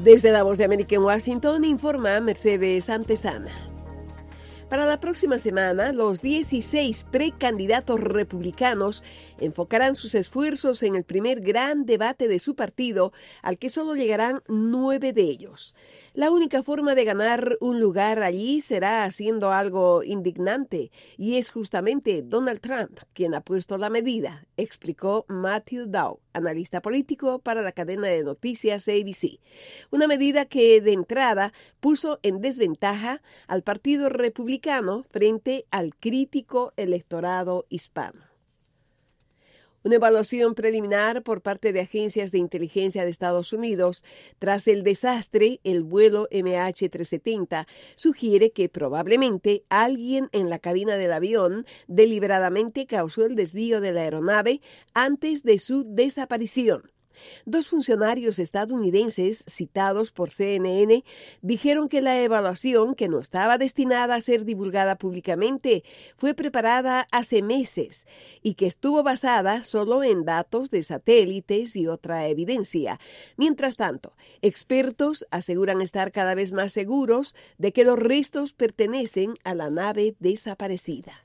Desde la Voz de América en Washington informa Mercedes Antesana. Para la próxima semana, los 16 precandidatos republicanos enfocarán sus esfuerzos en el primer gran debate de su partido, al que solo llegarán 9 de ellos. La única forma de ganar un lugar allí será haciendo algo indignante, y es justamente Donald Trump quien ha puesto la medida, explicó Matthew Dow, analista político para la cadena de noticias ABC. Una medida que, de entrada, puso en desventaja al Partido Republicano frente al crítico electorado hispano. Una evaluación preliminar por parte de agencias de inteligencia de Estados Unidos tras el desastre, el vuelo MH370, sugiere que probablemente alguien en la cabina del avión deliberadamente causó el desvío de la aeronave antes de su desaparición. 2 funcionarios estadounidenses citados por CNN dijeron que la evaluación, que no estaba destinada a ser divulgada públicamente, fue preparada hace meses y que estuvo basada solo en datos de satélites y otra evidencia. Mientras tanto, expertos aseguran estar cada vez más seguros de que los restos pertenecen a la nave desaparecida.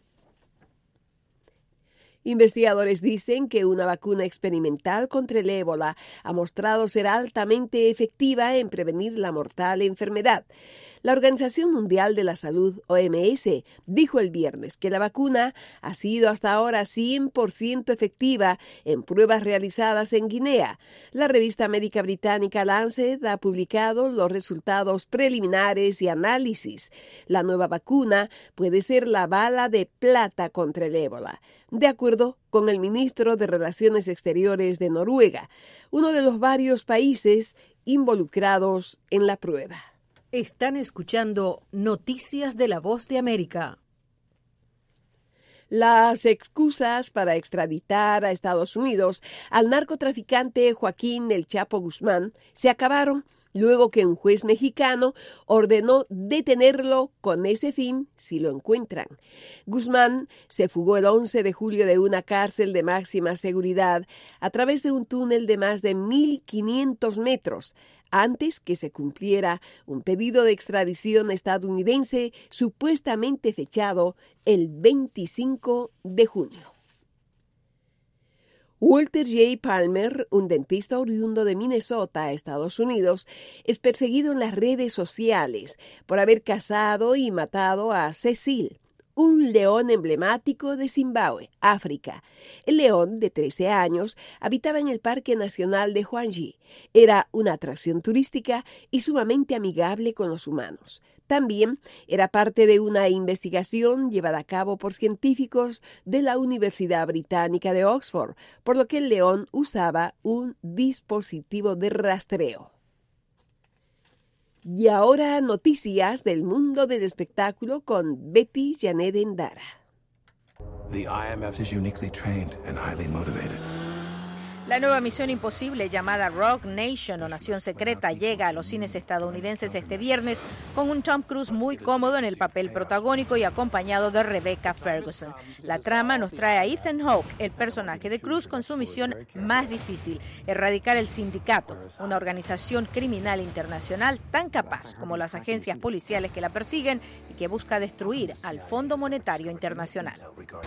Investigadores dicen que una vacuna experimental contra el ébola ha mostrado ser altamente efectiva en prevenir la mortal enfermedad. La Organización Mundial de la Salud, OMS, dijo el viernes que la vacuna ha sido hasta ahora 100% efectiva en pruebas realizadas en Guinea. La revista médica británica Lancet ha publicado los resultados preliminares y análisis. La nueva vacuna puede ser la bala de plata contra el ébola, de acuerdo con el ministro de Relaciones Exteriores de Noruega, uno de los varios países involucrados en la prueba. Están escuchando Noticias de la Voz de América. Las excusas para extraditar a Estados Unidos al narcotraficante Joaquín El Chapo Guzmán se acabaron luego que un juez mexicano ordenó detenerlo con ese fin si lo encuentran. Guzmán se fugó el 11 de julio de una cárcel de máxima seguridad a través de un túnel de más de 1.500 metros, antes que se cumpliera un pedido de extradición estadounidense supuestamente fechado el 25 de junio. Walter J. Palmer, un dentista oriundo de Minnesota, Estados Unidos, es perseguido en las redes sociales por haber cazado y matado a Cecil, un león emblemático de Zimbabue, África. El león, de 13 años, habitaba en el Parque Nacional de Hwange. Era una atracción turística y sumamente amigable con los humanos. También era parte de una investigación llevada a cabo por científicos de la Universidad Británica de Oxford, por lo que el león usaba un dispositivo de rastreo. Y ahora noticias del mundo del espectáculo con Betty Janet Endara. The IMF is uniquely trained and highly motivated. La nueva Misión Imposible, llamada Rogue Nation o Nación Secreta, llega a los cines estadounidenses este viernes con un Tom Cruise muy cómodo en el papel protagónico y acompañado de Rebecca Ferguson. La trama nos trae a Ethan Hawke, el personaje de Cruise, con su misión más difícil: erradicar el sindicato, una organización criminal internacional tan capaz como las agencias policiales que la persiguen y que busca destruir al Fondo Monetario Internacional.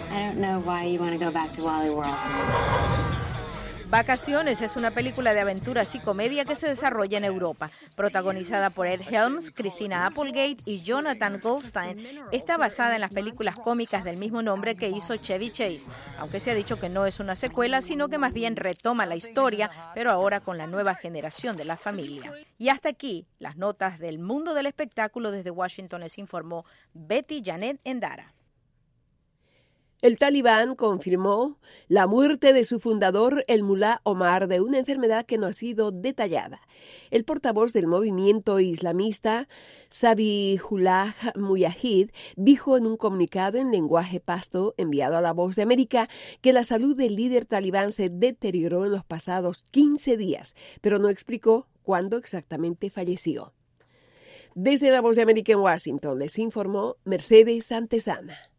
Vacaciones es una película de aventuras y comedia que se desarrolla en Europa. Protagonizada por Ed Helms, Christina Applegate y Jonathan Goldstein, está basada en las películas cómicas del mismo nombre que hizo Chevy Chase, aunque se ha dicho que no es una secuela, sino que más bien retoma la historia, pero ahora con la nueva generación de la familia. Y hasta aquí, las notas del mundo del espectáculo. Desde Washington les informó Betty Janet Endara. El Talibán confirmó la muerte de su fundador, el mulá Omar, de una enfermedad que no ha sido detallada. El portavoz del movimiento islamista, Zabihullah Mujahid, dijo en un comunicado en lenguaje pashto enviado a La Voz de América que la salud del líder talibán se deterioró en los pasados 15 días, pero no explicó cuándo exactamente falleció. Desde La Voz de América en Washington les informó Mercedes Antesana.